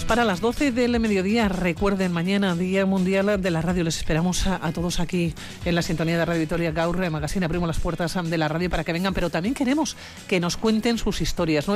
para las 12 del mediodía. Recuerden, mañana, Día Mundial de la Radio. Les esperamos a todos aquí en la sintonía de Radio Vitoria Gaur Magazine. Abrimos las puertas de la radio para que vengan, pero también queremos que nos cuenten sus historias.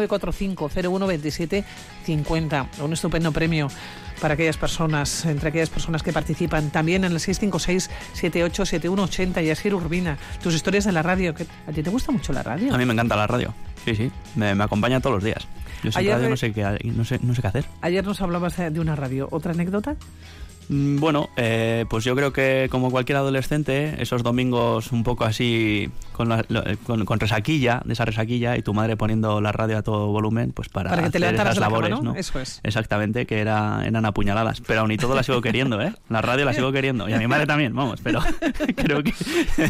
945-012750. Un estupendo premio para aquellas personas, entre aquellas personas que participan. También en el 656-787180. Y Asier Urbina, tus historias de la radio. ¿A ti te gusta mucho la radio? A mí me encanta la radio. Sí. Me acompaña todos los días. Yo sin radio no sé qué hacer. Ayer nos hablabas de una radio. ¿Otra anécdota? Bueno, pues yo creo que como cualquier adolescente, esos domingos un poco así con resaquilla, de esa resaquilla, y tu madre poniendo la radio a todo volumen, pues para que te hacer levantaras esas labores, cama, ¿no? ¿no? Eso es. Exactamente, que eran apuñaladas. Pero aún y todo la sigo queriendo, ¿eh? La radio la sigo queriendo. Y a mi madre también, vamos, pero creo que...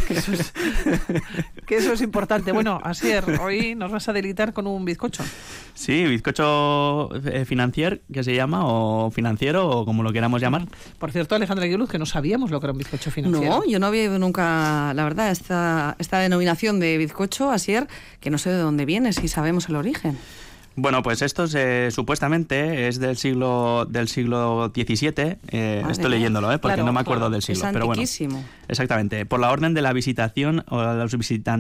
que eso es importante. Bueno, Asier, hoy nos vas a deleitar con un bizcocho. Sí, bizcocho financier, que se llama, o financiero, o como lo queramos llamar. Por cierto, Alejandra Guiluz, que no sabíamos lo que era un bizcocho financiero. No, yo no había oído nunca, la verdad, esta denominación de bizcocho, Asier, que no sé de dónde viene, si sabemos el origen. Bueno, pues esto supuestamente es del siglo XVII. Estoy leyéndolo, porque claro, no me acuerdo del siglo. Es pero antiquísimo. Bueno, exactamente. Por la orden de la visitación a los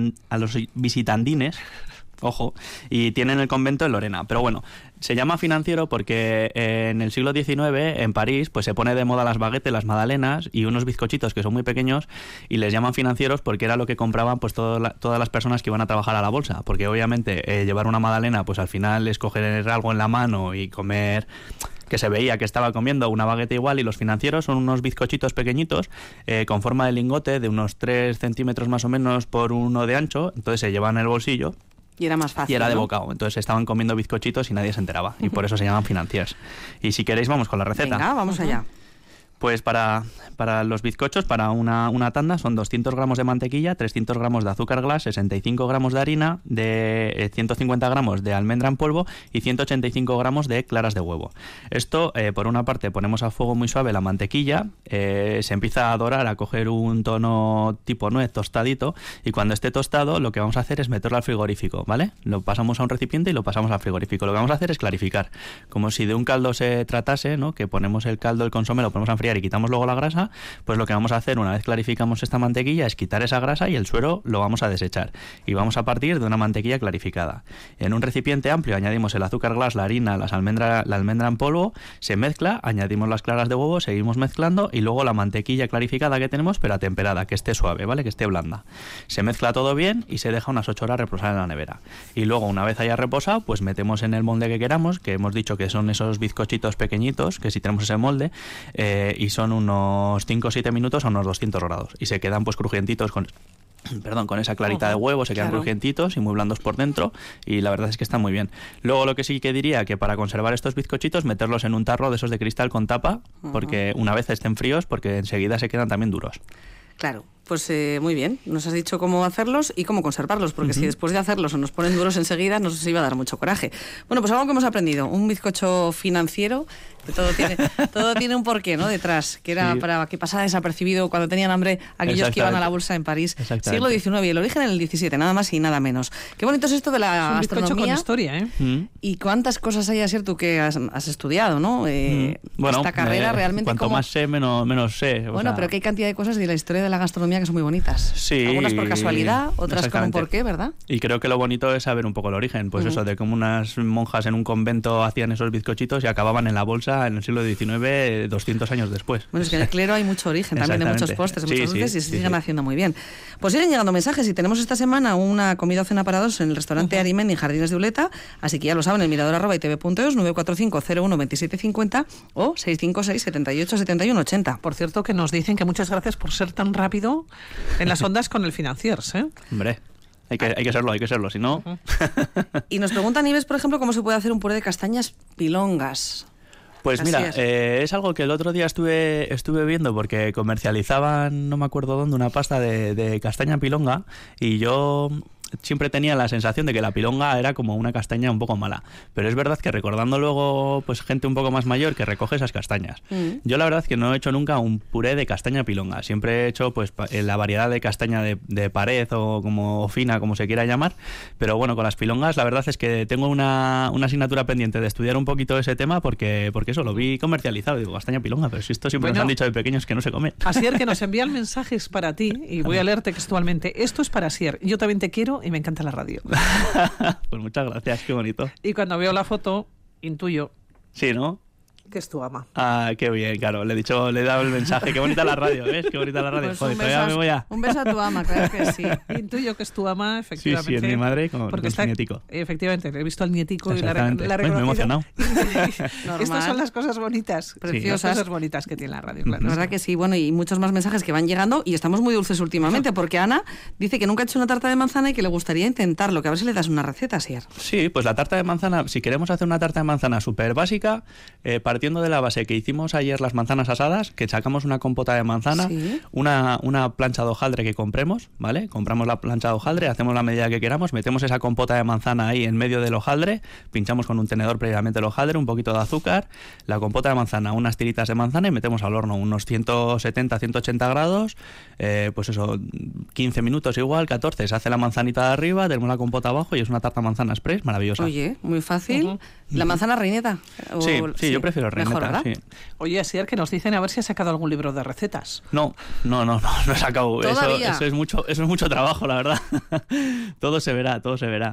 visitandines. Ojo, y tienen el convento en Lorena. Pero bueno, se llama financiero porque en el siglo XIX, en París, pues se pone de moda las baguettes, las magdalenas y unos bizcochitos que son muy pequeños, y les llaman financieros porque era lo que compraban pues todas las personas que iban a trabajar a la bolsa. Porque obviamente llevar una magdalena, pues al final es coger algo en la mano y comer, que se veía que estaba comiendo una baguette igual, y los financieros son unos bizcochitos pequeñitos con forma de lingote de unos 3 centímetros más o menos por 1 de ancho. Entonces se llevan en el bolsillo. Y era más fácil, y era de ¿no? bocado. Entonces estaban comiendo bizcochitos y nadie se enteraba. Y por eso se llaman financiers. Y si queréis vamos con la receta. Venga, vamos allá. Pues para los bizcochos, para una tanda, son 200 gramos de mantequilla, 300 gramos de azúcar glass, 65 gramos de harina, de 150 gramos de almendra en polvo y 185 gramos de claras de huevo. Esto, por una parte, ponemos a fuego muy suave la mantequilla, se empieza a dorar, a coger un tono tipo nuez tostadito, y cuando esté tostado lo que vamos a hacer es meterlo al frigorífico, ¿vale? Lo pasamos a un recipiente y lo pasamos al frigorífico. Lo que vamos a hacer es clarificar, como si de un caldo se tratase, ¿no? Que ponemos el caldo, el consomé, lo ponemos a enfriar y quitamos luego la grasa. Pues lo que vamos a hacer una vez clarificamos esta mantequilla es quitar esa grasa y el suero lo vamos a desechar, y vamos a partir de una mantequilla clarificada. En un recipiente amplio añadimos el azúcar glass, la harina, la almendra en polvo, se mezcla, añadimos las claras de huevo, seguimos mezclando, y luego la mantequilla clarificada que tenemos pero atemperada, que esté suave, ¿vale? Que esté blanda. Se mezcla todo bien y se deja unas 8 horas reposar en la nevera. Y luego, una vez haya reposado, pues metemos en el molde que queramos, que hemos dicho que son esos bizcochitos pequeñitos, que si tenemos ese molde, y son unos 5 o 7 minutos a unos 200 grados. Y se quedan pues crujientitos con esa clarita de huevo, se quedan crujientitos y muy blandos por dentro, y la verdad es que están muy bien. Luego lo que sí que diría, que para conservar estos bizcochitos, meterlos en un tarro de esos de cristal con tapa, porque una vez estén fríos, porque enseguida se quedan también duros. Claro, pues muy bien, nos has dicho cómo hacerlos y cómo conservarlos, porque si después de hacerlos nos ponen duros enseguida, nos iba a dar mucho coraje. Bueno, pues algo que hemos aprendido, un bizcocho financiero, que todo tiene un porqué, ¿no? Detrás, que era para que pasara desapercibido cuando tenían hambre aquellos que iban a la bolsa en París. Siglo XIX, y el origen en el XVII, nada más y nada menos. Qué bonito es esto de la gastronomía. Con historia, ¿eh? Y cuántas cosas hay, Asier, tú que has estudiado, ¿no? Bueno, esta carrera realmente... Cuanto más sé, menos sé. Bueno, pero que hay cantidad de cosas de la historia de la gastronomía que son muy bonitas. Sí. Algunas por casualidad, otras con un porqué, ¿verdad? Y creo que lo bonito es saber un poco el origen. Pues eso, de cómo unas monjas en un convento hacían esos bizcochitos y acababan en la bolsa en el siglo XIX, 200 años después. Bueno, es que en el clero hay mucho origen también, de muchos postres, de muchos dulces, y se siguen haciendo muy bien. Pues siguen llegando mensajes, y tenemos esta semana una comida o cena para dos en el restaurante Arimen y Jardines de Uleta, así que ya lo saben, el mirador@itv.es, 945-012750 o 656-78-71-80. Por cierto, que nos dicen que muchas gracias por ser tan rápido en las ondas con el Financiers, ¿eh? Hombre, hay que serlo, si no... Y nos pregunta Nieves, por ejemplo, cómo se puede hacer un puré de castañas pilongas. Pues mira, es algo que el otro día estuve viendo, porque comercializaban, no me acuerdo dónde, una pasta de castaña pilonga, y yo siempre tenía la sensación de que la pilonga era como una castaña un poco mala. Pero es verdad que recordando luego pues gente un poco más mayor que recoge esas castañas. Yo la verdad que no he hecho nunca un puré de castaña pilonga. Siempre he hecho pues la variedad de castaña de pared o como fina, como se quiera llamar. Pero bueno, con las pilongas la verdad es que tengo una asignatura pendiente de estudiar un poquito ese tema porque eso lo vi comercializado. Digo, castaña pilonga, pero si esto siempre nos han dicho de pequeños que no se come. Asier, que nos envían mensajes para ti y voy a leer textualmente. Esto es para Asier. Yo también te quiero y me encanta la radio. Pues muchas gracias, qué bonito. Y cuando veo la foto, intuyo. Sí, ¿no? Que es tu ama. Ah, qué bien, claro. Le he dado el mensaje. Qué bonita la radio, ¿ves? Qué bonita la radio. Pues joder, todavía me voy a... Un beso a tu ama, claro que sí. Intuyo que es tu ama, efectivamente. Sí, es mi madre con su nietico. Efectivamente, he visto al nietico y la me he reconocido. emocionado. Estas son las cosas bonitas. Preciosas. Las cosas bonitas que tiene la radio, claro. La verdad que sí. Bueno, y muchos más mensajes que van llegando y estamos muy dulces últimamente porque Ana dice que nunca ha hecho una tarta de manzana y que le gustaría intentarlo. Que a ver si le das una receta, Asier. Sí, pues la tarta de manzana, si queremos hacer una tarta de manzana súper básica, partiendo de la base que hicimos ayer las manzanas asadas, que sacamos una compota de manzana, ¿Sí? una plancha de hojaldre que compremos, ¿vale? Compramos la plancha de hojaldre, hacemos la medida que queramos, metemos esa compota de manzana ahí en medio del hojaldre, pinchamos con un tenedor previamente el hojaldre, un poquito de azúcar, la compota de manzana, unas tiritas de manzana y metemos al horno unos 170, 180 grados, pues eso, 15 minutos igual, 14, se hace la manzanita de arriba, tenemos la compota abajo y es una tarta manzana express maravillosa. Oye, muy fácil. ¿La manzana reineta? Sí, yo prefiero reineta. Mejor, sí. Oye, Asier, que nos dicen a ver si has sacado algún libro de recetas. No he sacado. ¿Todavía? Eso es mucho trabajo, la verdad. Todo se verá.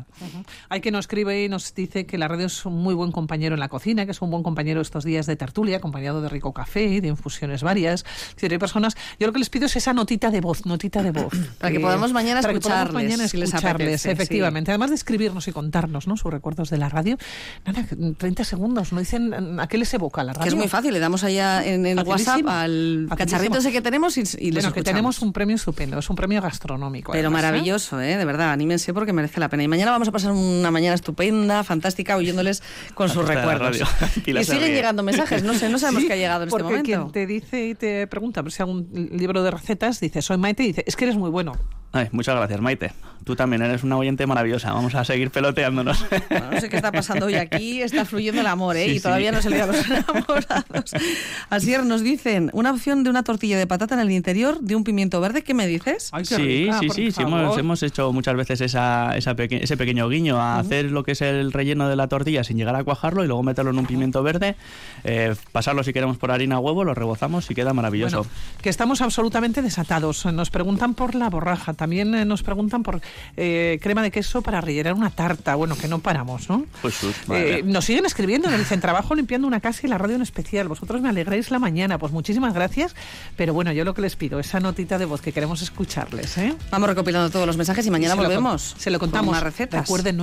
Hay quien nos escribe y nos dice que la radio es un muy buen compañero en la cocina, que es un buen compañero estos días de tertulia, acompañado de rico café y de infusiones varias. Es decir, hay personas, yo lo que les pido es esa notita de voz. Para que podamos mañana escucharles, si les apetece, efectivamente. Sí. Además de escribirnos y contarnos, ¿no?, sus recuerdos de la radio. Nada, 30 segundos, no dicen a qué les evoca la radio. Que es muy fácil, le damos allá en el WhatsApp al cacharrito ese que tenemos y les escuchamos. Que tenemos un premio estupendo, es un premio gastronómico. Pero además, maravilloso, de verdad, anímense porque merece la pena. Y mañana vamos a pasar una mañana estupenda, fantástica, oyéndoles con sus recuerdos. Y siguen llegando mensajes, no sabemos qué ha llegado en este momento. Porque quien te dice y te pregunta si hago un libro de recetas, dice, soy Maite, y dice, es que eres muy bueno. Ay, muchas gracias, Maite. Tú también eres una oyente maravillosa. Vamos a seguir peloteándonos. Bueno, no sé qué está pasando hoy aquí. Está fluyendo el amor, Sí, y todavía no se le da los enamorados. Asier, nos dicen una opción de una tortilla de patata en el interior de un pimiento verde. ¿Qué me dices? Ay, qué rica, sí. Hemos hecho muchas veces ese pequeño guiño a hacer lo que es el relleno de la tortilla sin llegar a cuajarlo y luego meterlo en un pimiento verde, pasarlo si queremos por harina o huevo, lo rebozamos y queda maravilloso. Bueno, que estamos absolutamente desatados. Nos preguntan por la borraja, también nos preguntan por crema de queso para rellenar una tarta. Bueno, que no paramos, ¿no? Pues nos siguen escribiendo, nos dicen, trabajo limpiando una casa y la radio en especial. Vosotros me alegráis la mañana. Pues muchísimas gracias. Pero bueno, yo lo que les pido, esa notita de voz que queremos escucharles, ¿eh? Vamos recopilando todos los mensajes y mañana volvemos. Se lo contamos. Más recetas. Recuerden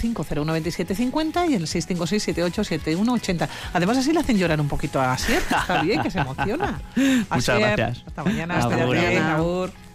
945-012750 y el 656-787180. Además, así le hacen llorar un poquito a Asier. Está bien, que se emociona. Muchas gracias. Hasta mañana. Agur. Agur.